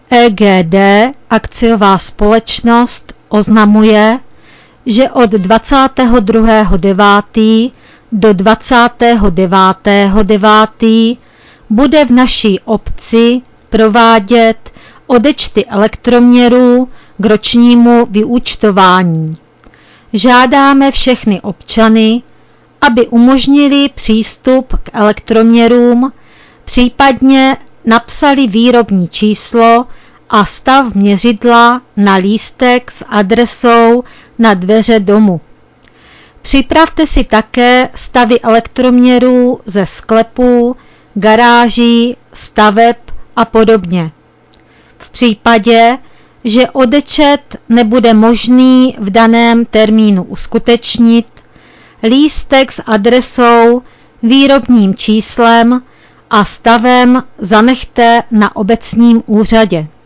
EGD, akciová společnost, oznamuje, že od 22.9. do 29.9. bude v naší obci provádět odečty elektroměrů k ročnímu vyúčtování. Žádáme všechny občany, aby umožnili přístup k elektroměrům, případně napsali výrobní číslo a stav měřidla na lístek s adresou na dveře domu. Připravte si také stavy elektroměrů ze sklepů, garáží, staveb a podobně. V případě, že odečet nebude možný v daném termínu uskutečnit, lístek s adresou, výrobním číslem a stavem zanechte na obecním úřadě.